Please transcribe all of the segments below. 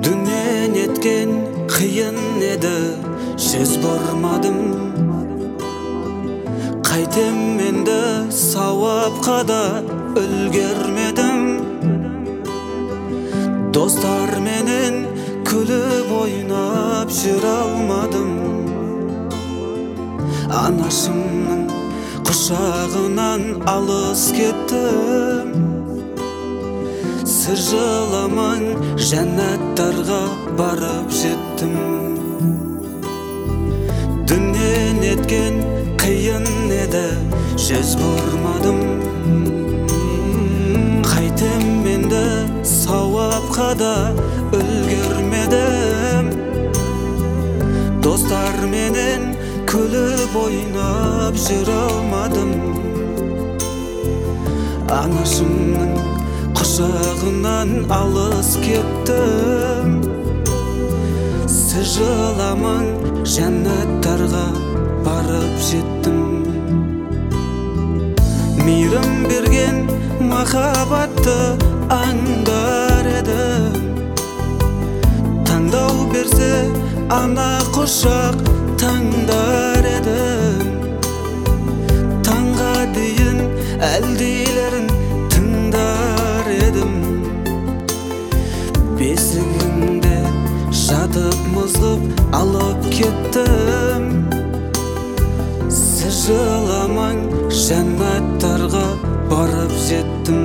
Дүние неткен қиын еді, жүз бұрмадым. Қайтем енді сауапқа да үлгермедім. Достар менен күліп ойнап жүре алмадым. Анашымның құшағынан алыс кеттім. Сыр жыламаң, жәннаттарға барып жеттім. Дүние неткен қиын еді, жүз бұрмадым. Қайтем енді сауапқа да үлгермедім. Достар менен күліп ойнап жүре алмадым. Анашымның құшағынан алыс кеттім. Сіз жыламаң, жәннаттарға барып жеттім. Мейірім берген махаббатты аңдар едім. Таңдау берсе ана құшақ таңдар едім. Таңға дейін әлдилерін тыңдар едім. Бесігімде жатып мызғып алып кеттім. Сіз жыламаң, жәннаттарға барып жеттім.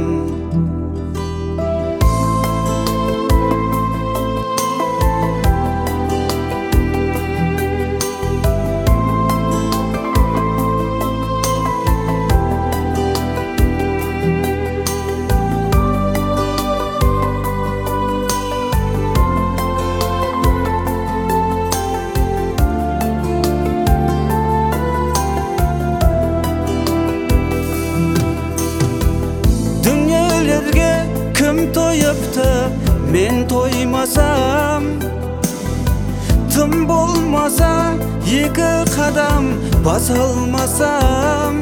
Кім тойыпты, мен тоймасам? Тым болмаса, екі қадам баса алмасам?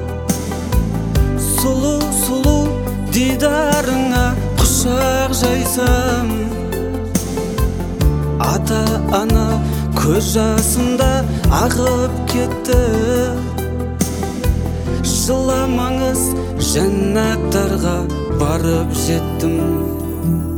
Сұлу дидарыңа құшақ жайсам, ата-ана көз жасында ағып кетті. Жыламаңыз, жәннаттарға барып жеттім.